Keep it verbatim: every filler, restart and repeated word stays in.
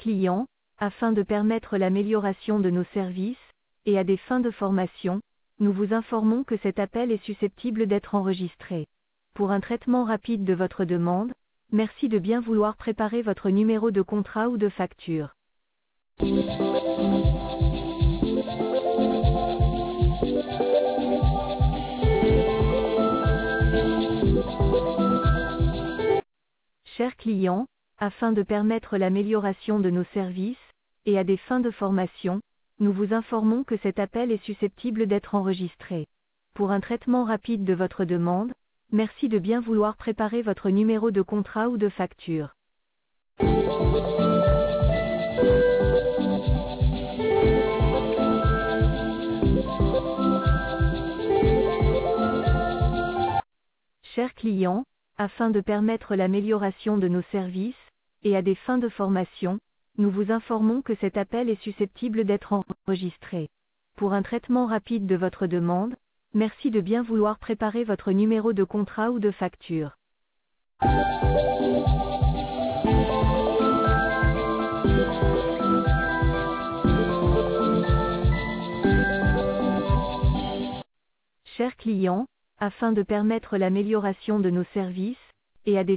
clients, afin de permettre l'amélioration de nos services, et à des fins de formation, nous vous informons que cet appel est susceptible d'être enregistré. Pour un traitement rapide de votre demande, merci de bien vouloir préparer votre numéro de contrat ou de facture. Chers clients, afin de permettre l'amélioration de nos services, et à des fins de formation, nous vous informons que cet appel est susceptible d'être enregistré. Pour un traitement rapide de votre demande, merci de bien vouloir préparer votre numéro de contrat ou de facture. Chers clients, afin de permettre l'amélioration de nos services, et à des fins de formation, nous vous informons que cet appel est susceptible d'être enregistré. Pour un traitement rapide de votre demande, merci de bien vouloir préparer votre numéro de contrat ou de facture. Chers clients, afin de permettre l'amélioration de nos services, et à des